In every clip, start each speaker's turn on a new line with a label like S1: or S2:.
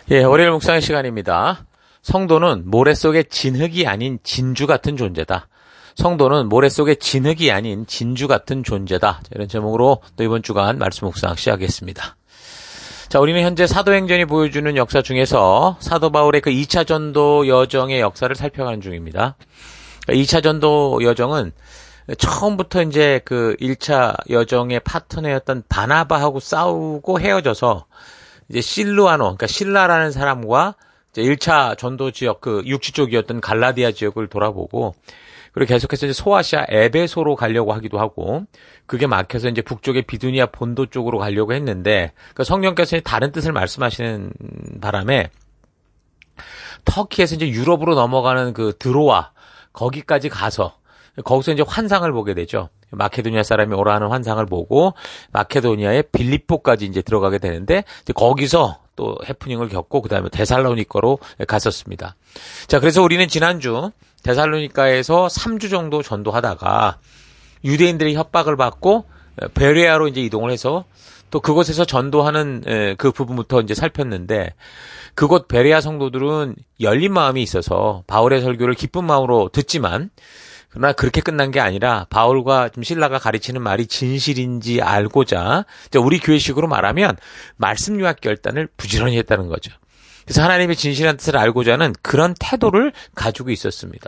S1: 예, 월요일 묵상의 시간입니다. 성도는 모래 속의 진흙이 아닌 진주 같은 존재다. 성도는 모래 속의 진흙이 아닌 진주 같은 존재다. 이런 제목으로 또 이번 주간 말씀 묵상 시작하겠습니다. 자, 우리는 현재 사도행전이 보여주는 역사 중에서 사도 바울의 그 2차 전도 여정의 역사를 살펴가는 중입니다. 2차 전도 여정은 처음부터 이제 그 1차 여정의 파트너였던 바나바하고 싸우고 헤어져서 이제 실루아노, 그러니까 실라라는 사람과 이제 1차 전도 지역, 그 육지 쪽이었던 갈라디아 지역을 돌아보고, 그리고 계속해서 이제 소아시아 에베소로 가려고 하기도 하고, 그게 막혀서 이제 북쪽의 비두니아 본도 쪽으로 가려고 했는데, 그러니까 성령께서 다른 뜻을 말씀하시는 바람에, 터키에서 이제 유럽으로 넘어가는 그 드로아, 거기까지 가서, 거기서 이제 환상을 보게 되죠. 마케도니아 사람이 오라 하는 환상을 보고 마케도니아의 빌립보까지 이제 들어가게 되는데 이제 거기서 또 해프닝을 겪고 그다음에 데살로니가로 갔었습니다. 자, 그래서 우리는 지난주 데살로니가에서 3주 정도 전도하다가 유대인들의 협박을 받고 베레아로 이제 이동을 해서 또 그곳에서 전도하는 그 부분부터 이제 살폈는데 그곳 베레아 성도들은 열린 마음이 있어서 바울의 설교를 기쁜 마음으로 듣지만 그러나 그렇게 끝난 게 아니라 바울과 좀 실라가 가르치는 말이 진실인지 알고자 우리 교회식으로 말하면 말씀 유학 결단을 부지런히 했다는 거죠. 그래서 하나님의 진실한 뜻을 알고자 하는 그런 태도를 가지고 있었습니다.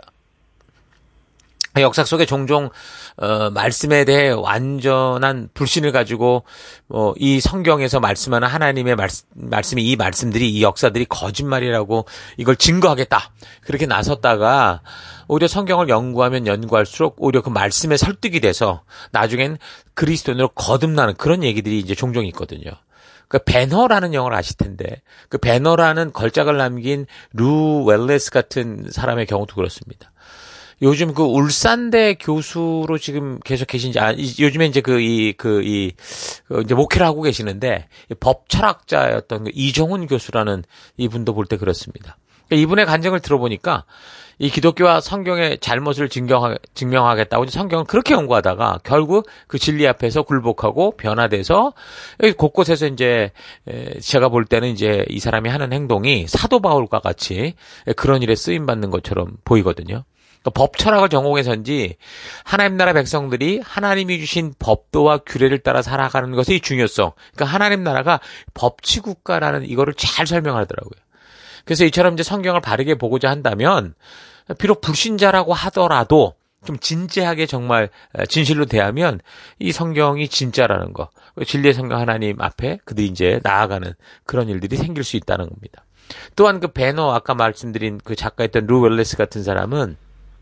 S1: 역사 속에 종종 말씀에 대해 완전한 불신을 가지고 이 성경에서 말씀하는 하나님의 말씀이 이 말씀들이 이 역사들이 거짓말이라고 이걸 증거하겠다 그렇게 나섰다가 오히려 성경을 연구하면 연구할수록 오히려 그 말씀에 설득이 돼서 나중엔 그리스도인으로 거듭나는 그런 얘기들이 이제 종종 있거든요. 그 배너라는 영어를 아실 텐데 그 배너라는 걸작을 남긴 루 웰레스 같은 사람의 경우도 그렇습니다. 요즘 그 울산대 교수로 지금 계속 계신지, 요즘에 이제 이제 목회를 하고 계시는데, 법 철학자였던 이정훈 교수라는 이분도 볼 때 그렇습니다. 이분의 간증을 들어보니까, 이 기독교와 성경의 잘못을 증명하겠다고 성경을 그렇게 연구하다가 결국 그 진리 앞에서 굴복하고 변화돼서 곳곳에서 이제 제가 볼 때는 이제 이 사람이 하는 행동이 사도 바울과 같이 그런 일에 쓰임 받는 것처럼 보이거든요. 법 철학을 전공해서인지 하나님 나라 백성들이 하나님이 주신 법도와 규례를 따라 살아가는 것의 중요성. 그러니까 하나님 나라가 법치국가라는 이거를 잘 설명하더라고요. 그래서 이처럼 이제 성경을 바르게 보고자 한다면 비록 불신자라고 하더라도 좀 진지하게 정말 진실로 대하면 이 성경이 진짜라는 거. 진리의 성경 하나님 앞에 그들이 이제 나아가는 그런 일들이 생길 수 있다는 겁니다. 또한 그 배너 아까 말씀드린 그 작가였던 루 웰레스 같은 사람은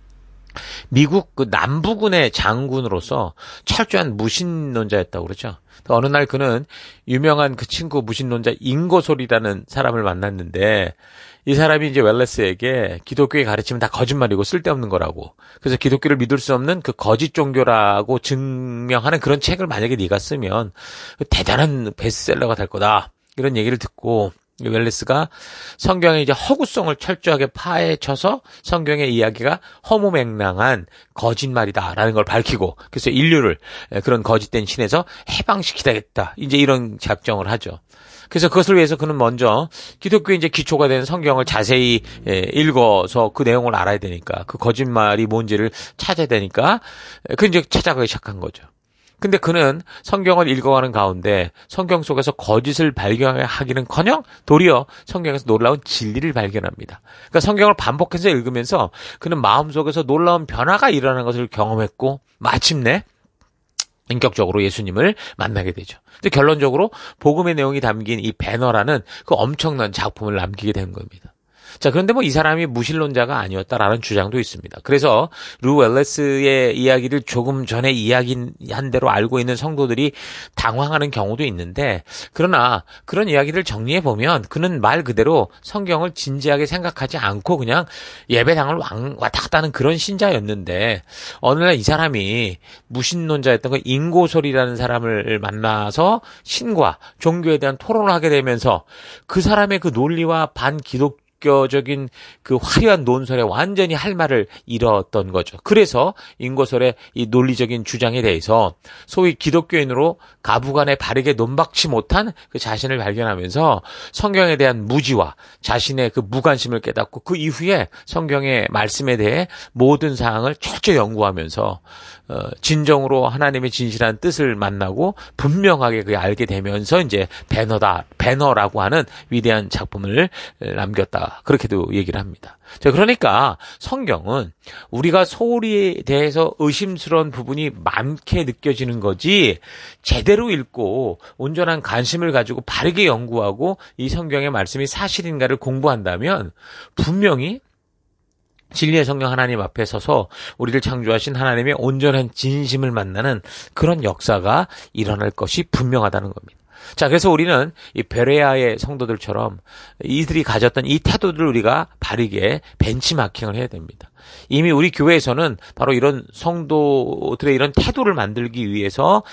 S1: 미국 그 남부군의 장군으로서 철저한 무신론자였다고 그러죠. 어느 날 그는 유명한 그 친구 무신론자 잉고솔이라는 사람을 만났는데 이 사람이 이제 웰레스에게 기독교의 가르침은 다 거짓말이고 쓸데없는 거라고. 그래서 기독교를 믿을 수 없는 그 거짓 종교라고 증명하는 그런 책을 만약에 네가 쓰면 대단한 베스트셀러가 될 거다. 이런 얘기를 듣고 웰레스가 성경의 이제 허구성을 철저하게 파헤쳐서 성경의 이야기가 허무맹랑한 거짓말이다라는 걸 밝히고 그래서 인류를 그런 거짓된 신에서 해방시키겠다. 이제 이런 작정을 하죠. 그래서 그것을 위해서 그는 먼저 기독교의 이제 기초가 되는 성경을 자세히 읽어서 그 내용을 알아야 되니까 그 거짓말이 뭔지를 찾아야 되니까 그 이제 찾아가기 시작한 거죠. 근데 그는 성경을 읽어가는 가운데 성경 속에서 거짓을 발견하기는커녕 도리어 성경에서 놀라운 진리를 발견합니다. 그러니까 성경을 반복해서 읽으면서 그는 마음속에서 놀라운 변화가 일어나는 것을 경험했고 마침내 인격적으로 예수님을 만나게 되죠. 근데 결론적으로 복음의 내용이 담긴 이 배너라는 그 엄청난 작품을 남기게 된 겁니다. 자, 그런데 이 사람이 무신론자가 아니었다라는 주장도 있습니다. 그래서 루 웰레스의 이야기를 조금 전에 이야기한 대로 알고 있는 성도들이 당황하는 경우도 있는데, 그러나 그런 이야기를 정리해 보면 그는 말 그대로 성경을 진지하게 생각하지 않고 그냥 예배당을 왔다 갔다 하는 그런 신자였는데, 어느 날 이 사람이 무신론자였던 그 잉고솔이라는 사람을 만나서 신과 종교에 대한 토론을 하게 되면서 그 사람의 그 논리와 반기독 기독교적인 그 화려한 논설에 완전히 할 말을 잃었던 거죠. 그래서 인고설의 이 논리적인 주장에 대해서 소위 기독교인으로 가부간에 바르게 논박치 못한 그 자신을 발견하면서 성경에 대한 무지와 자신의 그 무관심을 깨닫고 그 이후에 성경의 말씀에 대해 모든 사항을 철저히 연구하면서 진정으로 하나님의 진실한 뜻을 만나고 분명하게 그게 알게 되면서 이제 배너라고 하는 위대한 작품을 남겼다. 그렇게도 얘기를 합니다. 자, 그러니까 성경은 우리가 소리에 대해서 의심스러운 부분이 많게 느껴지는 거지 제대로 읽고 온전한 관심을 가지고 바르게 연구하고 이 성경의 말씀이 사실인가를 공부한다면 분명히 진리의 성령 하나님 앞에 서서 우리를 창조하신 하나님의 온전한 진심을 만나는 그런 역사가 일어날 것이 분명하다는 겁니다. 자, 그래서 우리는 이 베레아의 성도들처럼 이들이 가졌던 이 태도들을 우리가 바르게 벤치마킹을 해야 됩니다. 이미 우리 교회에서는 바로 이런 성도들의 이런 태도를 만들기 위해서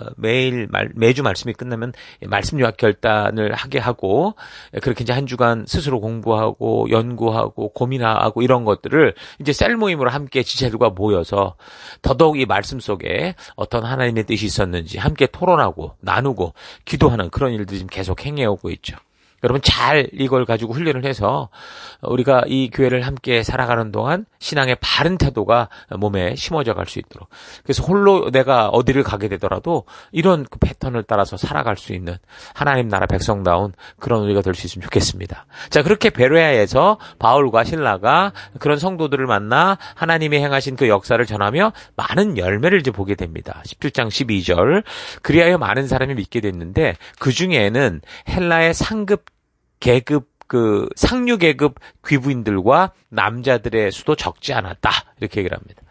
S1: 매주 말씀이 끝나면 말씀 요약 결단을 하게 하고 그렇게 이제 한 주간 스스로 공부하고 연구하고 고민하고 이런 것들을 이제 셀 모임으로 함께 지체들과 모여서 더더욱 이 말씀 속에 어떤 하나님의 뜻이 있었는지 함께 토론하고 나누고 기도하는 그런 일들이 지금 계속 행해오고 있죠. 여러분 잘 이걸 가지고 훈련을 해서 우리가 이 교회를 함께 살아가는 동안 신앙의 바른 태도가 몸에 심어져 갈 수 있도록 그래서 홀로 내가 어디를 가게 되더라도 이런 그 패턴을 따라서 살아갈 수 있는 하나님 나라 백성다운 그런 우리가 될 수 있으면 좋겠습니다. 자, 그렇게 베레아에서 바울과 실라가 그런 성도들을 만나 하나님이 행하신 그 역사를 전하며 많은 열매를 이제 보게 됩니다. 17장 12절 그리하여 많은 사람이 믿게 됐는데 그 중에는 헬라의 상급 계급 그 상류 계급 귀부인들과 남자들의 수도 적지 않았다. 이렇게 얘기를 합니다.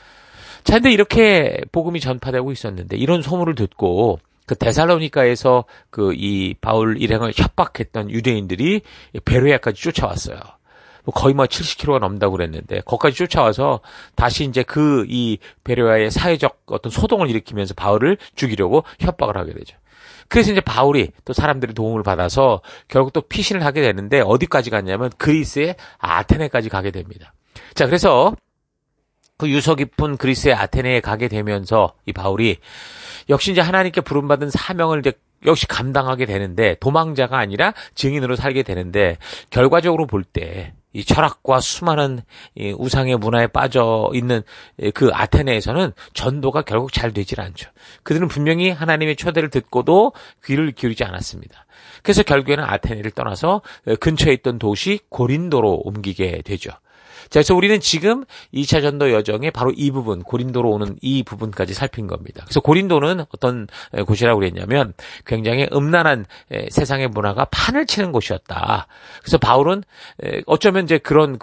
S1: 자, 근데 이렇게 복음이 전파되고 있었는데 이런 소문을 듣고 그 데살로니가에서 그 이 바울 일행을 협박했던 유대인들이 베레아까지 쫓아왔어요. 거의 70km가 넘다고 그랬는데 거기까지 쫓아와서 다시 이제 그 이 베레아의 사회적 어떤 소동을 일으키면서 바울을 죽이려고 협박을 하게 되죠. 그래서 이제 바울이 또 사람들의 도움을 받아서 결국 또 피신을 하게 되는데 어디까지 갔냐면 그리스의 아테네까지 가게 됩니다. 자, 그래서 그 유서 깊은 그리스의 아테네에 가게 되면서 이 바울이 역시 이제 하나님께 부름받은 사명을 이제 역시 감당하게 되는데 도망자가 아니라 증인으로 살게 되는데 결과적으로 볼 때 이 철학과 수많은 이 우상의 문화에 빠져 있는 그 아테네에서는 전도가 결국 잘 되질 않죠. 그들은 분명히 하나님의 초대를 듣고도 귀를 기울이지 않았습니다. 그래서 결국에는 아테네를 떠나서 근처에 있던 도시 고린도로 옮기게 되죠. 자, 그래서 우리는 지금 2차 전도 여정의 바로 이 부분, 고린도로 오는 이 부분까지 살핀 겁니다. 그래서 고린도는 어떤 곳이라고 그랬냐면 굉장히 음란한 세상의 문화가 판을 치는 곳이었다. 그래서 바울은 어쩌면 이제 그런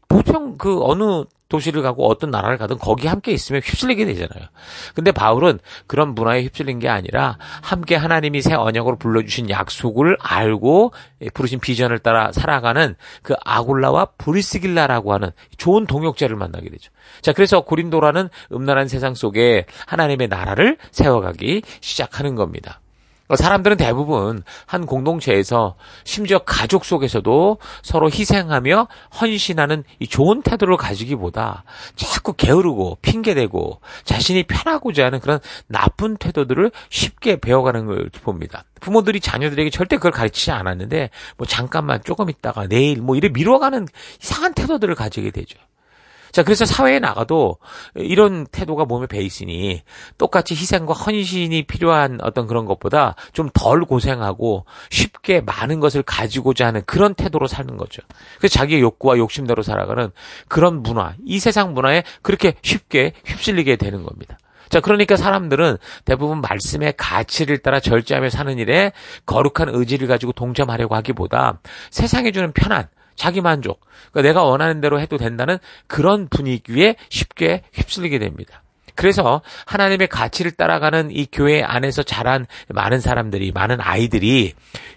S1: 보통 어느 도시를 가고 어떤 나라를 가든 거기 함께 있으면 휩쓸리게 되잖아요. 근데 바울은 그런 문화에 휩쓸린 게 아니라 함께 하나님이 새 언약으로 불러주신 약속을 알고 부르신 비전을 따라 살아가는 그 아굴라와 브리스길라라고 하는 좋은 동역자를 만나게 되죠. 자, 그래서 고린도라는 음란한 세상 속에 하나님의 나라를 세워가기 시작하는 겁니다. 사람들은 대부분 한 공동체에서 심지어 가족 속에서도 서로 희생하며 헌신하는 이 좋은 태도를 가지기보다 자꾸 게으르고 핑계대고 자신이 편하고자 하는 그런 나쁜 태도들을 쉽게 배워가는 걸 봅니다. 부모들이 자녀들에게 절대 그걸 가르치지 않았는데 잠깐만 조금 있다가 내일 이래 미뤄가는 이상한 태도들을 가지게 되죠. 자, 그래서 사회에 나가도 이런 태도가 몸에 배 있으니 똑같이 희생과 헌신이 필요한 어떤 그런 것보다 좀 덜 고생하고 쉽게 많은 것을 가지고자 하는 그런 태도로 사는 거죠. 그래서 자기의 욕구와 욕심대로 살아가는 그런 문화, 이 세상 문화에 그렇게 쉽게 휩쓸리게 되는 겁니다. 자, 그러니까 사람들은 대부분 말씀의 가치를 따라 절제하며 사는 일에 거룩한 의지를 가지고 동참하려고 하기보다 세상에 주는 편안, 자기 만족, 그러니까 내가 원하는 대로 해도 된다는 그런 분위기에 쉽게 휩쓸리게 됩니다. 그래서 하나님의 가치를 따라가는 이 교회 안에서 자란 많은 사람들이, 많은 아이들이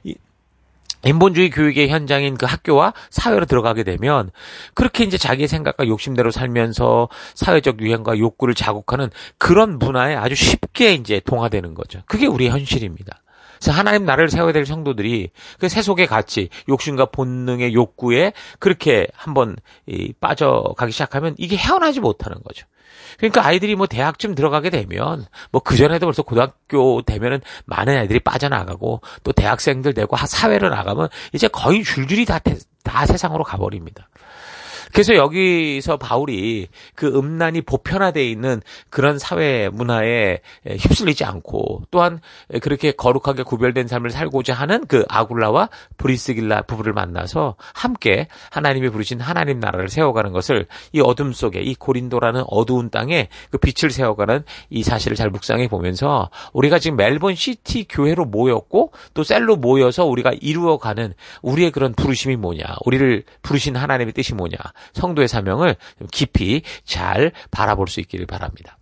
S1: 인본주의 교육의 현장인 그 학교와 사회로 들어가게 되면 그렇게 이제 자기의 생각과 욕심대로 살면서 사회적 유행과 욕구를 자극하는 그런 문화에 아주 쉽게 이제 동화되는 거죠. 그게 우리의 현실입니다. 그래서 하나님 나라를 세워야 될 성도들이 그 세속의 가치, 욕심과 본능의 욕구에 그렇게 한번 빠져가기 시작하면 이게 헤어나지 못하는 거죠. 그러니까 아이들이 뭐 대학쯤 들어가게 되면 뭐 그전에도 벌써 고등학교 되면은 많은 애들이 빠져나가고 또 대학생들 되고 사회로 나가면 이제 거의 줄줄이 다 세상으로 가버립니다. 그래서 여기서 바울이 그 음란이 보편화되어 있는 그런 사회 문화에 휩쓸리지 않고 또한 그렇게 거룩하게 구별된 삶을 살고자 하는 그 아굴라와 브리스길라 부부를 만나서 함께 하나님이 부르신 하나님 나라를 세워가는 것을 이 어둠 속에 이 고린도라는 어두운 땅에 그 빛을 세워가는 이 사실을 잘 묵상해 보면서 우리가 지금 멜번 시티 교회로 모였고 또 셀로 모여서 우리가 이루어가는 우리의 그런 부르심이 뭐냐, 우리를 부르신 하나님의 뜻이 뭐냐, 성도의 사명을 깊이 잘 바라볼 수 있기를 바랍니다.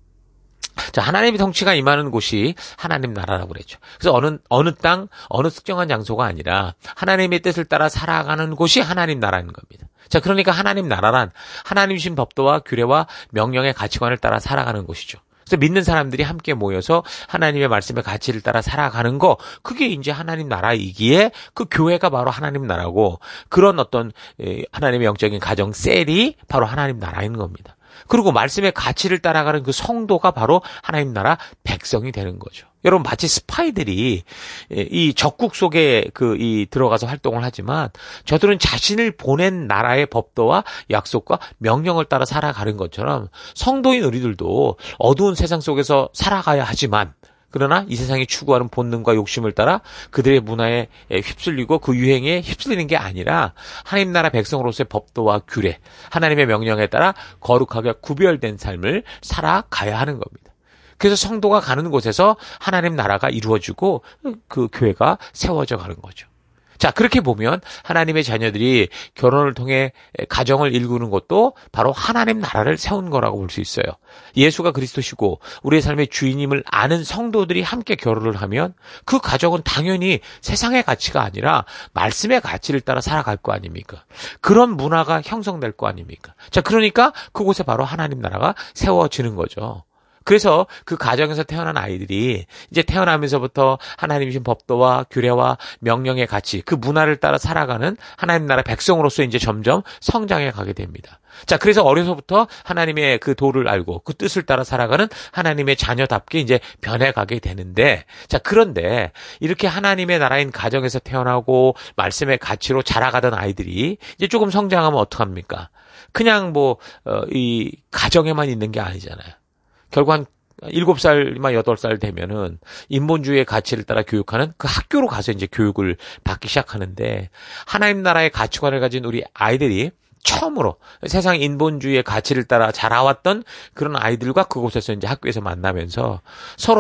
S1: 자, 하나님의 통치가 임하는 곳이 하나님 나라라고 그랬죠. 그래서 어느 땅, 어느 특정한 장소가 아니라 하나님의 뜻을 따라 살아가는 곳이 하나님 나라인 겁니다. 자, 그러니까 하나님 나라란 하나님이신 법도와 규례와 명령의 가치관을 따라 살아가는 곳이죠. 그래서 믿는 사람들이 함께 모여서 하나님의 말씀의 가치를 따라 살아가는 거, 그게 이제 하나님 나라이기에 그 교회가 바로 하나님 나라고, 그런 어떤 하나님의 영적인 가정 셀이 바로 하나님 나라인 겁니다. 그리고 말씀의 가치를 따라가는 그 성도가 바로 하나님 나라 백성이 되는 거죠. 여러분, 마치 스파이들이 이 적국 속에 들어가서 활동을 하지만 저들은 자신을 보낸 나라의 법도와 약속과 명령을 따라 살아가는 것처럼 성도인 우리들도 어두운 세상 속에서 살아가야 하지만, 그러나 이 세상이 추구하는 본능과 욕심을 따라 그들의 문화에 휩쓸리고 그 유행에 휩쓸리는 게 아니라 하나님 나라 백성으로서의 법도와 규례, 하나님의 명령에 따라 거룩하게 구별된 삶을 살아가야 하는 겁니다. 그래서 성도가 가는 곳에서 하나님 나라가 이루어지고 그 교회가 세워져 가는 거죠. 자, 그렇게 보면 하나님의 자녀들이 결혼을 통해 가정을 일구는 것도 바로 하나님 나라를 세운 거라고 볼 수 있어요. 예수가 그리스도시고 우리의 삶의 주인임을 아는 성도들이 함께 결혼을 하면 그 가정은 당연히 세상의 가치가 아니라 말씀의 가치를 따라 살아갈 거 아닙니까? 그런 문화가 형성될 거 아닙니까? 자, 그러니까 그곳에 바로 하나님 나라가 세워지는 거죠. 그래서 그 가정에서 태어난 아이들이 이제 태어나면서부터 하나님이신 법도와 규례와 명령의 가치, 그 문화를 따라 살아가는 하나님 나라 백성으로서 이제 점점 성장해 가게 됩니다. 자, 그래서 어려서부터 하나님의 그 도를 알고 그 뜻을 따라 살아가는 하나님의 자녀답게 이제 변해가게 되는데, 자, 그런데 이렇게 하나님의 나라인 가정에서 태어나고 말씀의 가치로 자라가던 아이들이 이제 조금 성장하면 어떡합니까? 그냥 이 가정에만 있는 게 아니잖아요. 결국 한 7살이나 8살 되면은 인본주의의 가치를 따라 교육하는 그 학교로 가서 이제 교육을 받기 시작하는데, 하나님 나라의 가치관을 가진 우리 아이들이 처음으로 세상 인본주의의 가치를 따라 자라왔던 그런 아이들과 그곳에서 이제 학교에서 만나면서 서로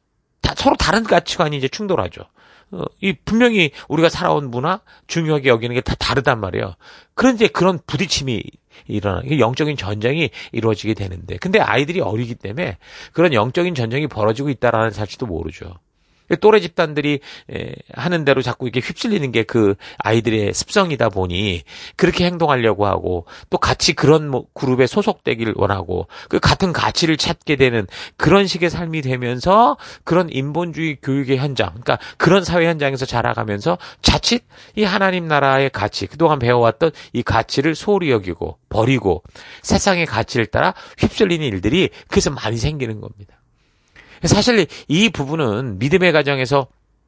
S1: 다른 가치관이 이제 충돌하죠. 분명히 우리가 살아온 문화, 중요하게 여기는 게 다 다르단 말이에요. 그런데 그런 부딪힘이 영적인 전쟁이 이루어지게 되는데, 근데 아이들이 어리기 때문에 그런 영적인 전쟁이 벌어지고 있다라는 사실도 모르죠. 또래 집단들이 하는 대로 자꾸 이렇게 휩쓸리는 게 그 아이들의 습성이다 보니 그렇게 행동하려고 하고, 또 같이 그런 그룹에 소속되기를 원하고 그 같은 가치를 찾게 되는 그런 식의 삶이 되면서 그런 인본주의 교육의 현장, 그러니까 그런 사회 현장에서 자라가면서 자칫 이 하나님 나라의 가치, 그동안 배워왔던 이 가치를 소홀히 여기고 버리고 세상의 가치를 따라 휩쓸리는 일들이 그래서 많이 생기는 겁니다. 사실 이 부분은 믿음의 가정에서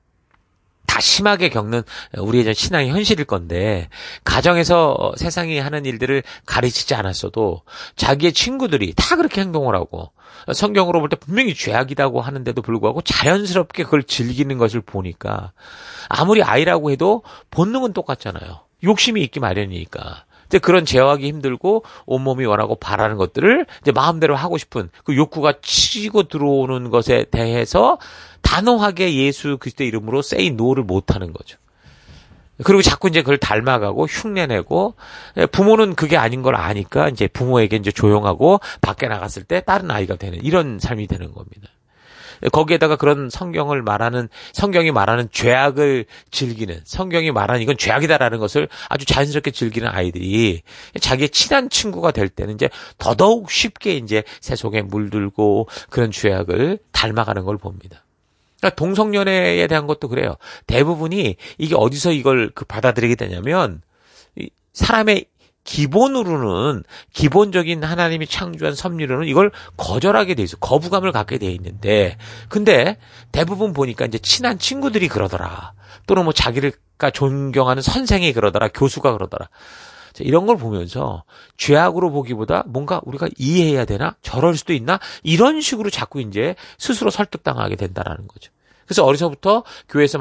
S1: 다 심하게 겪는 우리의 신앙의 현실일 건데, 가정에서 세상이 하는 일들을 가르치지 않았어도 자기의 친구들이 다 그렇게 행동을 하고 성경으로 볼 때 분명히 죄악이라고 하는데도 불구하고 자연스럽게 그걸 즐기는 것을 보니까 아무리 아이라고 해도 본능은 똑같잖아요. 욕심이 있기 마련이니까. 그런 제어하기 힘들고 온몸이 원하고 바라는 것들을 이제 마음대로 하고 싶은 그 욕구가 치고 들어오는 것에 대해서 단호하게 예수 그리스도의 이름으로 say no를 못하는 거죠. 그리고 자꾸 이제 그걸 닮아가고 흉내내고, 부모는 그게 아닌 걸 아니까 이제 부모에게 이제 조용하고 밖에 나갔을 때 다른 아이가 되는 이런 삶이 되는 겁니다. 거기에다가 그런 성경이 말하는 죄악을 즐기는, 성경이 말하는 이건 죄악이다라는 것을 아주 자연스럽게 즐기는 아이들이 자기의 친한 친구가 될 때는 이제 더더욱 쉽게 이제 세속에 물들고 그런 죄악을 닮아가는 걸 봅니다. 그러니까 동성연애에 대한 것도 그래요. 대부분이 이게 어디서 이걸 받아들이게 되냐면 사람의 기본으로는 기본적인 하나님이 창조한 섭리로는 이걸 거절하게 돼 있어. 거부감을 갖게 돼 있는데 근데 대부분 보니까 이제 친한 친구들이 그러더라. 또는 뭐 자기가 존경하는 선생이 그러더라. 교수가 그러더라. 자, 이런 걸 보면서 죄악으로 보기보다 뭔가 우리가 이해해야 되나? 저럴 수도 있나? 이런 식으로 자꾸 이제 스스로 설득당하게 된다라는 거죠. 그래서 어려서부터 교회에서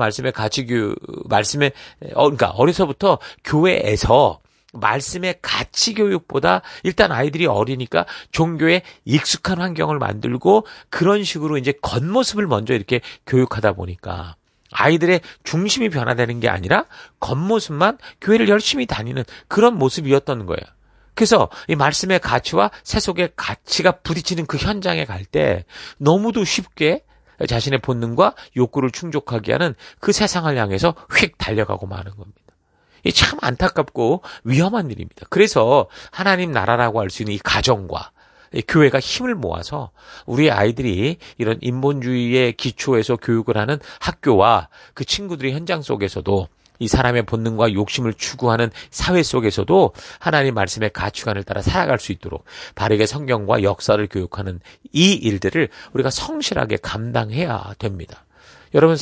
S1: 그러니까 어려서부터 교회에서 말씀의 가치 교육보다 일단 아이들이 어리니까 종교에 익숙한 환경을 만들고 그런 식으로 이제 겉모습을 먼저 이렇게 교육하다 보니까 아이들의 중심이 변화되는 게 아니라 겉모습만 교회를 열심히 다니는 그런 모습이었던 거예요. 그래서 이 말씀의 가치와 세속의 가치가 부딪히는 그 현장에 갈 때 너무도 쉽게 자신의 본능과 욕구를 충족하게 하는 그 세상을 향해서 휙 달려가고 마는 겁니다. 이 참 안타깝고 위험한 일입니다. 그래서 하나님 나라라고 할 수 있는 이 가정과 이 교회가 힘을 모아서 우리 아이들이 이런 인본주의의 기초에서 교육을 하는 학교와 그 친구들의 현장 속에서도 이 사람의 본능과 욕심을 추구하는 사회 속에서도 하나님 말씀의 가치관을 따라 살아갈 수 있도록 바르게 성경과 역사를 교육하는 이 일들을 우리가 성실하게 감당해야 됩니다. 여러분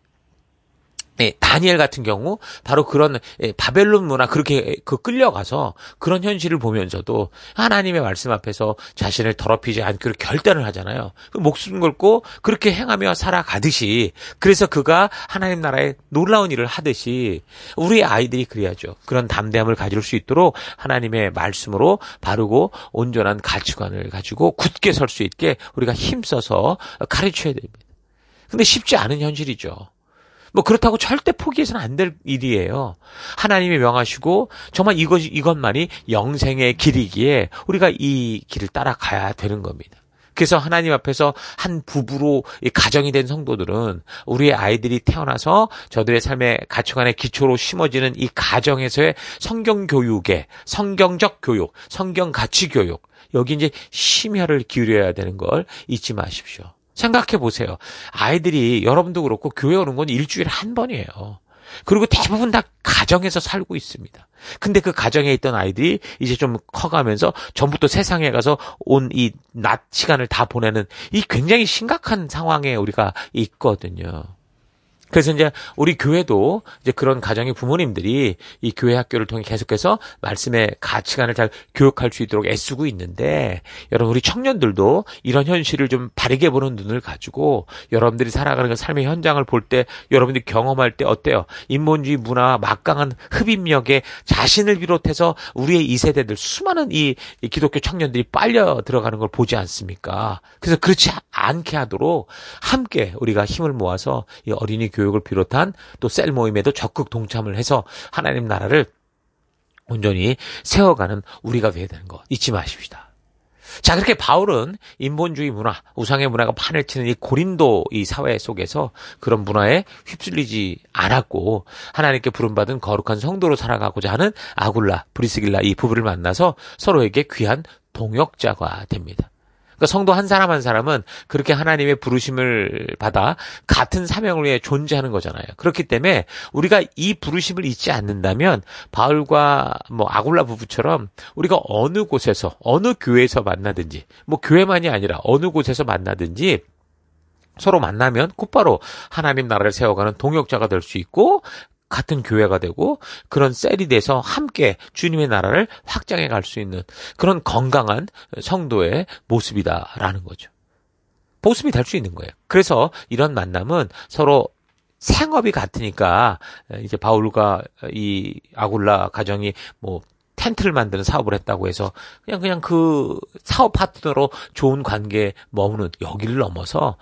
S1: 다니엘 같은 경우 바로 그런 바벨론 문화 그렇게 끌려가서 그런 현실을 보면서도 하나님의 말씀 앞에서 자신을 더럽히지 않기로 결단을 하잖아요. 목숨 걸고 그렇게 행하며 살아가듯이 그래서 그가 하나님 나라에 놀라운 일을 하듯이 우리 아이들이 그래야죠. 그런 담대함을 가질 수 있도록 하나님의 말씀으로 바르고 온전한 가치관을 가지고 굳게 설 수 있게 우리가 힘써서 가르쳐야 됩니다. 근데 쉽지 않은 현실이죠. 뭐 그렇다고 절대 포기해서는 안 될 일이에요. 하나님이 명하시고 정말 이것만이 영생의 길이기에 우리가 이 길을 따라가야 되는 겁니다. 그래서 하나님 앞에서 한 부부로 가정이 된 성도들은 우리의 아이들이 태어나서 저들의 삶의 가치관의 기초로 심어지는 이 가정에서의 성경 교육에 성경적 교육, 성경 가치 교육 여기 이제 심혈을 기울여야 되는 걸 잊지 마십시오. 생각해 보세요. 아이들이 여러분도 그렇고 교회 오는 건 일주일에 한 번이에요. 그리고 대부분 다 가정에서 살고 있습니다. 근데 그 가정에 있던 아이들이 이제 좀 커가면서 전부터 세상에 가서 온 이 낮 시간을 다 보내는 이 굉장히 심각한 상황에 우리가 있거든요. 그래서 이제 우리 교회도 이제 그런 가정의 부모님들이 이 교회 학교를 통해 계속해서 말씀의 가치관을 잘 교육할 수 있도록 애쓰고 있는데 여러분 우리 청년들도 이런 현실을 좀 바르게 보는 눈을 가지고 여러분들이 살아가는 그 삶의 현장을 볼 때 여러분들이 경험할 때 어때요? 인본주의 문화와 막강한 흡입력에 자신을 비롯해서 우리의 이 세대들 수많은 이 기독교 청년들이 빨려 들어가는 걸 보지 않습니까? 그래서 그렇지 않게 하도록 함께 우리가 힘을 모아서 이 어린이 교육을 비롯한 또 셀 모임에도 적극 동참을 해서 하나님 나라를 온전히 세워가는 우리가 돼야 되는 거 잊지 마십시다. 자, 그렇게 바울은 인본주의 문화, 우상의 문화가 판을 치는 이 고린도 이 사회 속에서 그런 문화에 휩쓸리지 않았고 하나님께 부름받은 거룩한 성도로 살아가고자 하는 아굴라, 브리스길라 이 부부를 만나서 서로에게 귀한 동역자가 됩니다. 그러니까 성도 한 사람 한 사람은 그렇게 하나님의 부르심을 받아 같은 사명을 위해 존재하는 거잖아요. 그렇기 때문에 우리가 이 부르심을 잊지 않는다면 바울과 아굴라 부부처럼 우리가 어느 곳에서 어느 교회에서 만나든지 교회만이 아니라 어느 곳에서 만나든지 서로 만나면 곧바로 하나님 나라를 세워가는 동역자가 될 수 있고 같은 교회가 되고 그런 셀이 돼서 함께 주님의 나라를 확장해 갈 수 있는 그런 건강한 성도의 모습이다라는 거죠. 모습이 될 수 있는 거예요. 그래서 이런 만남은 서로 생업이 같으니까 이제 바울과 이 아굴라 가정이 텐트를 만드는 사업을 했다고 해서 그냥 그 사업 파트너로 좋은 관계에 머무는 여기를 넘어서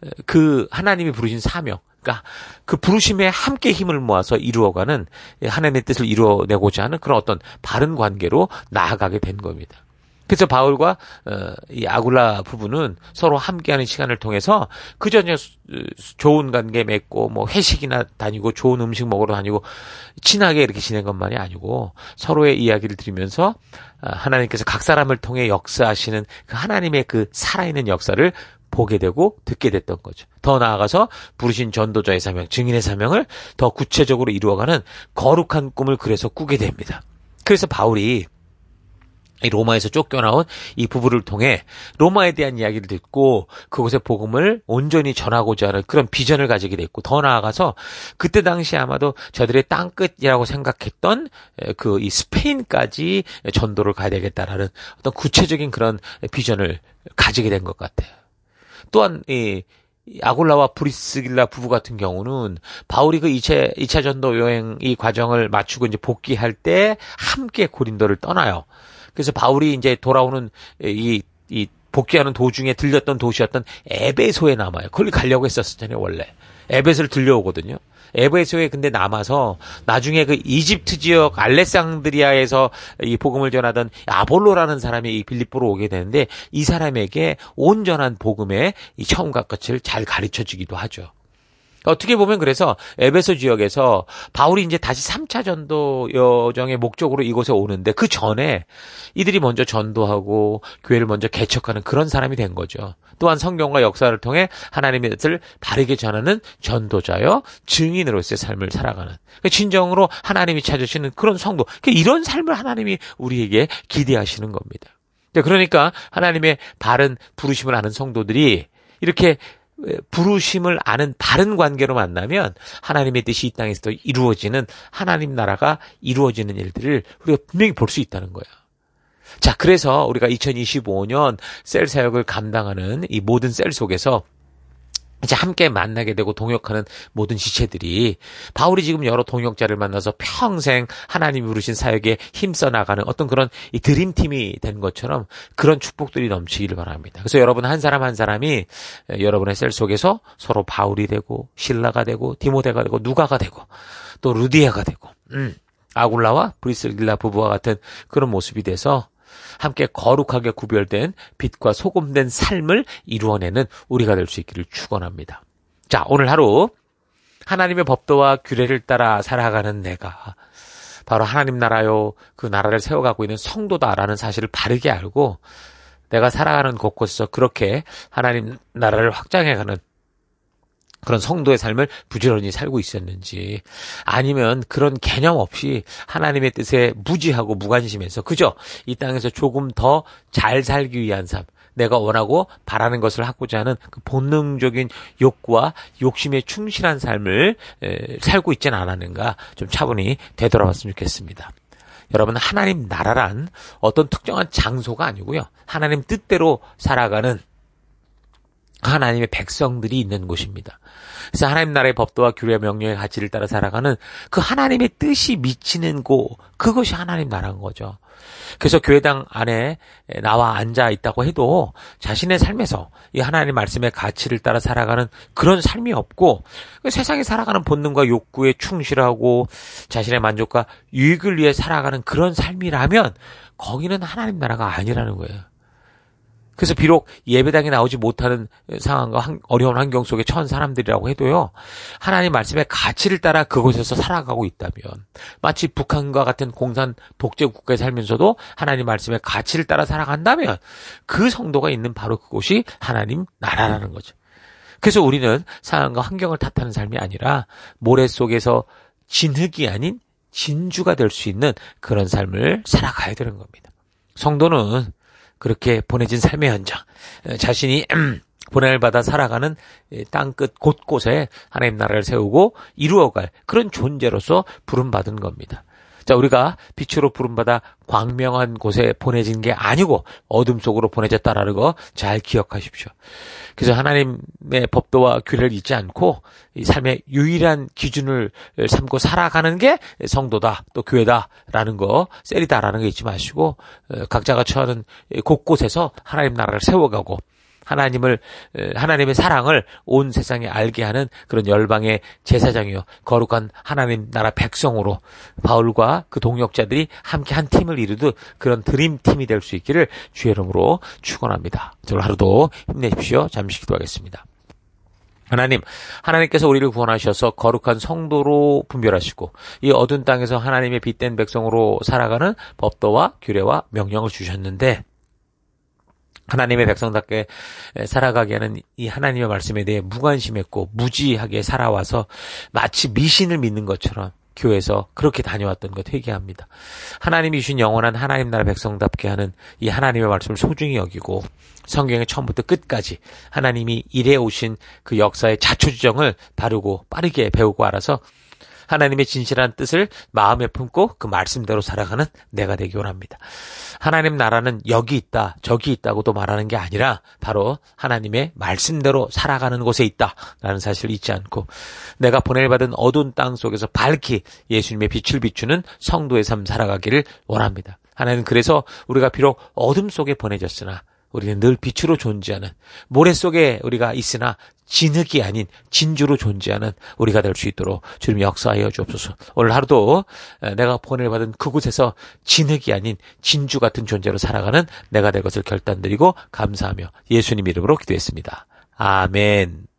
S1: 그 하나님이 부르신 사명 그러니까 그 부르심에 함께 힘을 모아서 이루어가는 하나님의 뜻을 이루어내고자 하는 그런 어떤 바른 관계로 나아가게 된 겁니다. 그래서 바울과 이 아굴라 부부는 서로 함께하는 시간을 통해서 그전에 좋은 관계 맺고 뭐 회식이나 다니고 좋은 음식 먹으러 다니고 친하게 이렇게 지낸 것만이 아니고 서로의 이야기를 들으면서 하나님께서 각 사람을 통해 역사하시는 그 하나님의 그 살아있는 역사를 보게 되고 듣게 됐던 거죠. 더 나아가서 부르신 전도자의 사명, 증인의 사명을 더 구체적으로 이루어가는 거룩한 꿈을 그래서 꾸게 됩니다. 그래서 바울이 이 로마에서 쫓겨나온 이 부부를 통해 로마에 대한 이야기를 듣고 그곳의 복음을 온전히 전하고자 하는 그런 비전을 가지게 됐고, 더 나아가서 그때 당시 아마도 저들의 땅끝이라고 생각했던 그 이 스페인까지 전도를 가야 되겠다라는 어떤 구체적인 그런 비전을 가지게 된 것 같아요. 또한 이 아굴라와 브리스길라 부부 같은 경우는 바울이 그 2차 전도 여행 이 과정을 마치고 이제 복귀할 때 함께 고린도를 떠나요. 그래서 바울이 이제 돌아오는 이 복귀하는 도중에 들렸던 도시였던 에베소에 남아요. 거기 가려고 했었잖아요, 원래. 에베소를 들려오거든요. 에베소에 근데 남아서 나중에 그 이집트 지역 알렉산드리아에서 이 복음을 전하던 아볼로라는 사람이 이 빌립보로 오게 되는데, 이 사람에게 온전한 복음의 이 처음과 끝을 잘 가르쳐 주기도 하죠. 어떻게 보면 그래서 에베소 지역에서 바울이 이제 다시 3차 전도 여정의 목적으로 이곳에 오는데, 그 전에 이들이 먼저 전도하고 교회를 먼저 개척하는 그런 사람이 된 거죠. 또한 성경과 역사를 통해 하나님의 뜻을 바르게 전하는 전도자여 증인으로서의 삶을 살아가는, 진정으로 하나님이 찾으시는 그런 성도, 이런 삶을 하나님이 우리에게 기대하시는 겁니다. 그러니까 하나님의 바른 부르심을 아는 성도들이 이렇게 부르심을 아는 바른 관계로 만나면 하나님의 뜻이 이 땅에서도 이루어지는, 하나님 나라가 이루어지는 일들을 우리가 분명히 볼 수 있다는 거예요. 자, 그래서 우리가 2025년 셀 사역을 감당하는 이 모든 셀 속에서 이제 함께 만나게 되고 동역하는 모든 지체들이 바울이 지금 여러 동역자를 만나서 평생 하나님이 부르신 사역에 힘써 나가는 어떤 그런 이 드림팀이 된 것처럼 그런 축복들이 넘치기를 바랍니다. 그래서 여러분 한 사람 한 사람이 여러분의 셀 속에서 서로 바울이 되고 실라가 되고 디모데가 되고 누가가 되고 또 루디아가 되고 아굴라와 브리스길라 부부와 같은 그런 모습이 돼서 함께 거룩하게 구별된 빛과 소금된 삶을 이루어내는 우리가 될 수 있기를 축원합니다. 자, 오늘 하루 하나님의 법도와 규례를 따라 살아가는 내가 바로 하나님 나라요, 그 나라를 세워가고 있는 성도다라는 사실을 바르게 알고 내가 살아가는 곳곳에서 그렇게 하나님 나라를 확장해가는 그런 성도의 삶을 부지런히 살고 있었는지, 아니면 그런 개념 없이 하나님의 뜻에 무지하고 무관심해서 그저 이 땅에서 조금 더 잘 살기 위한 삶, 내가 원하고 바라는 것을 하고자 하는 그 본능적인 욕구와 욕심에 충실한 삶을 살고 있지는 않았는가, 좀 차분히 되돌아봤으면 좋겠습니다. 여러분, 하나님 나라란 어떤 특정한 장소가 아니고요, 하나님 뜻대로 살아가는 하나님의 백성들이 있는 곳입니다. 그래서 하나님 나라의 법도와 규례와 명령의 가치를 따라 살아가는 그 하나님의 뜻이 미치는 곳, 그것이 하나님 나라인 거죠. 그래서 교회당 안에 나와 앉아 있다고 해도 자신의 삶에서 이 하나님 말씀의 가치를 따라 살아가는 그런 삶이 없고, 세상에 살아가는 본능과 욕구에 충실하고 자신의 만족과 유익을 위해 살아가는 그런 삶이라면 거기는 하나님 나라가 아니라는 거예요. 그래서 비록 예배당에 나오지 못하는 상황과 어려운 환경 속에 처한 사람들이라고 해도요, 하나님 말씀의 가치를 따라 그곳에서 살아가고 있다면, 마치 북한과 같은 공산 독재 국가에 살면서도 하나님 말씀의 가치를 따라 살아간다면 그 성도가 있는 바로 그곳이 하나님 나라라는 거죠. 그래서 우리는 상황과 환경을 탓하는 삶이 아니라 모래 속에서 진흙이 아닌 진주가 될 수 있는 그런 삶을 살아가야 되는 겁니다. 성도는 그렇게 보내진 삶의 현장, 자신이 보냄을 받아 살아가는 땅끝 곳곳에 하나님 나라를 세우고 이루어갈 그런 존재로서 부름받은 겁니다. 자, 우리가 빛으로 부름받아 광명한 곳에 보내진 게 아니고 어둠 속으로 보내졌다라는 거 잘 기억하십시오. 그래서 하나님의 법도와 규례를 잊지 않고 이 삶의 유일한 기준을 삼고 살아가는 게 성도다, 또 교회다라는 거, 셀이다라는 거 잊지 마시고 각자가 처하는 곳곳에서 하나님 나라를 세워가고 하나님의 사랑을 온 세상에 알게 하는 그런 열방의 제사장이요 거룩한 하나님 나라 백성으로 바울과 그 동역자들이 함께 한 팀을 이루듯 그런 드림팀이 될 수 있기를 주의 이름으로 축원합니다. 오늘 하루도 힘내십시오. 잠시 기도하겠습니다. 하나님께서 우리를 구원하셔서 거룩한 성도로 분별하시고 이 어두운 땅에서 하나님의 빛된 백성으로 살아가는 법도와 규례와 명령을 주셨는데 하나님의 백성답게 살아가게 하는 이 하나님의 말씀에 대해 무관심했고 무지하게 살아와서 마치 미신을 믿는 것처럼 교회에서 그렇게 다녀왔던 것 회개합니다. 하나님이 주신 영원한 하나님 나라 백성답게 하는 이 하나님의 말씀을 소중히 여기고 성경의 처음부터 끝까지 하나님이 일해 오신 그 역사의 자초지정을 다루고 빠르게 배우고 알아서 하나님의 진실한 뜻을 마음에 품고 그 말씀대로 살아가는 내가 되기 원합니다. 하나님 나라는 여기 있다 저기 있다고도 말하는 게 아니라 바로 하나님의 말씀대로 살아가는 곳에 있다라는 사실을 잊지 않고 내가 보낼받은 어두운 땅 속에서 밝히 예수님의 빛을 비추는 성도의 삶 살아가기를 원합니다. 하나님 그래서 우리가 비록 어둠 속에 보내졌으나 우리는 늘 빛으로 존재하는 모래 속에 우리가 있으나 진흙이 아닌 진주로 존재하는 우리가 될 수 있도록 주님 역사하여 주옵소서. 오늘 하루도 내가 보내받은 그곳에서 진흙이 아닌 진주 같은 존재로 살아가는 내가 될 것을 결단드리고 감사하며 예수님 이름으로 기도했습니다. 아멘.